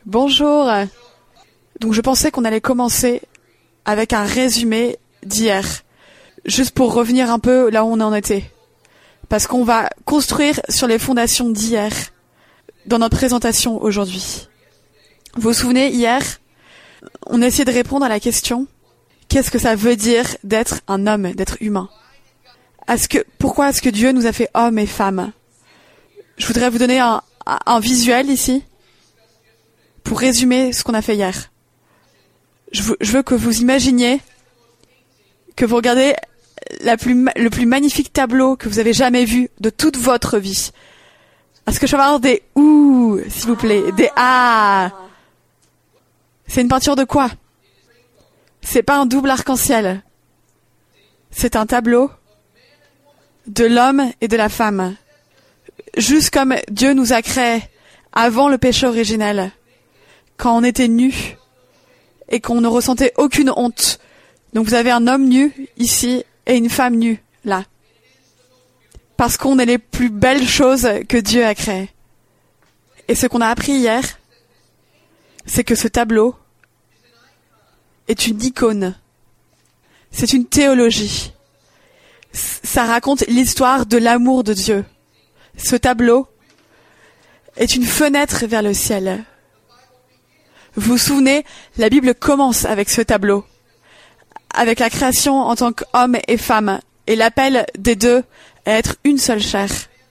Bonjour. Donc je pensais qu'on allait commencer avec un résumé d'hier, juste pour revenir un peu là où on en était. Parce qu'on va construire sur les fondations d'hier dans notre présentation aujourd'hui. Vous vous souvenez, hier, on a essayé de répondre à la question « Qu'est-ce que ça veut dire d'être un homme, d'être humain ?» Pourquoi est-ce que Dieu nous a fait hommes et femmes? Je voudrais vous donner un visuel ici pour résumer ce qu'on a fait hier. Je veux que vous imaginiez que vous regardez le plus magnifique tableau que vous avez jamais vu de toute votre vie. Est-ce que je peux avoir des « ouh » s'il vous plaît, des « ah ». C'est une peinture de quoi? C'est pas un double arc-en-ciel. C'est un tableau de l'homme et de la femme. Juste comme Dieu nous a créés avant le péché originel, quand on était nus et qu'on ne ressentait aucune honte. Donc vous avez un homme nu ici et une femme nue là. Parce qu'on est les plus belles choses que Dieu a créées. Et ce qu'on a appris hier, c'est que ce tableau est une icône. C'est une théologie. Ça raconte l'histoire de l'amour de Dieu. Ce tableau est une fenêtre vers le ciel. Vous vous souvenez, la Bible commence avec ce tableau, avec la création en tant qu'homme et femme, et l'appel des deux à être une seule chair.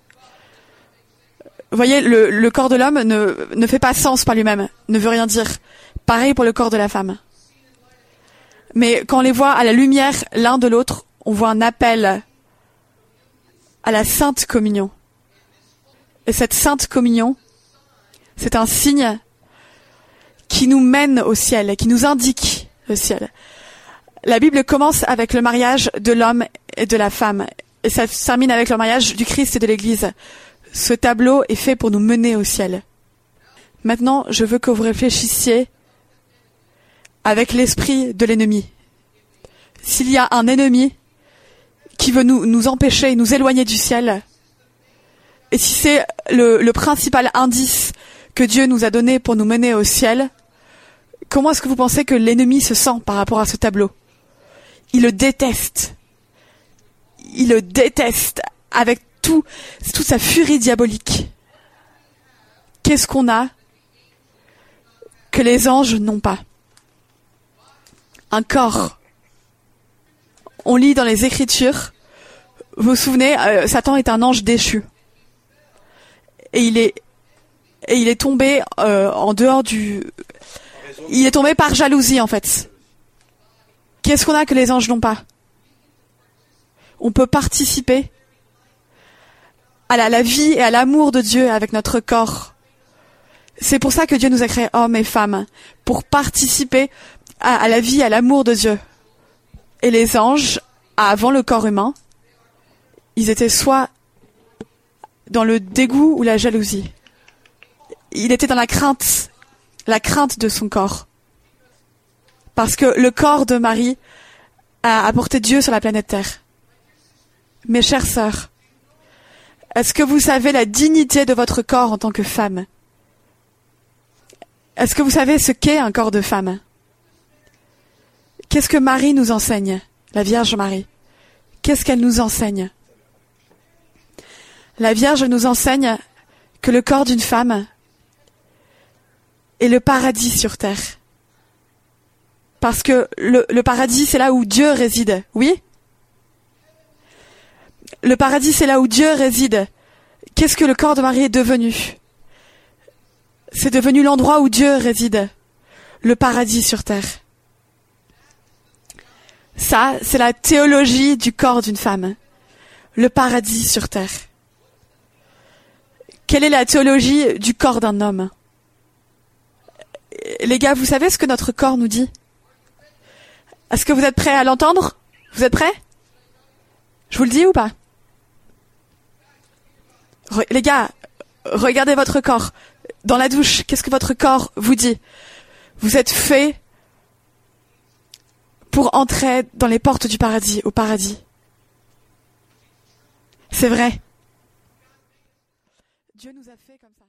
Vous voyez, le corps de l'homme ne fait pas sens par lui-même, ne veut rien dire. Pareil pour le corps de la femme. Mais quand on les voit à la lumière l'un de l'autre, on voit un appel à la Sainte Communion. Et cette Sainte Communion, c'est un signe qui nous mène au ciel, qui nous indique le ciel. La Bible commence avec le mariage de l'homme et de la femme, et ça se termine avec le mariage du Christ et de l'Église. Ce tableau est fait pour nous mener au ciel. Maintenant, je veux que vous réfléchissiez avec l'esprit de l'ennemi. S'il y a un ennemi qui veut nous empêcher, nous éloigner du ciel, et si c'est le principal indice que Dieu nous a donné pour nous mener au ciel, comment est-ce que vous pensez que l'ennemi se sent par rapport à ce tableau? Il le déteste. Il le déteste avec toute sa furie diabolique. Qu'est-ce qu'on a que les anges n'ont pas? Un corps. On lit dans les Écritures, vous vous souvenez, Satan est un ange déchu. Et il est tombé en dehors du... Il est tombé par jalousie, en fait. Qu'est-ce qu'on a que les anges n'ont pas? On peut participer à la vie et à l'amour de Dieu avec notre corps. C'est pour ça que Dieu nous a créés hommes et femmes, pour participer à la vie, à l'amour de Dieu. Et les anges, avant le corps humain, ils étaient soit dans le dégoût ou la jalousie. Il était dans la crainte de son corps. Parce que le corps de Marie a apporté Dieu sur la planète Terre. Mes chères sœurs, est-ce que vous savez la dignité de votre corps en tant que femme? Est-ce que vous savez ce qu'est un corps de femme? Qu'est-ce que Marie nous enseigne, la Vierge Marie? Qu'est-ce qu'elle nous enseigne? La Vierge nous enseigne que le corps d'une femme est le paradis sur terre. Parce que le paradis, c'est là où Dieu réside, oui? Le paradis, c'est là où Dieu réside. Qu'est-ce que le corps de Marie est devenu? C'est devenu l'endroit où Dieu réside, le paradis sur terre. Ça, c'est la théologie du corps d'une femme, le paradis sur terre. Quelle est la théologie du corps d'un homme? Les gars, vous savez ce que notre corps nous dit? Est-ce que vous êtes prêts à l'entendre? Vous êtes prêts? Je vous le dis ou pas? Les gars, regardez votre corps. Dans la douche, qu'est-ce que votre corps vous dit? Vous êtes faits pour entrer dans les portes du paradis, au paradis. C'est vrai. Dieu nous a fait comme ça.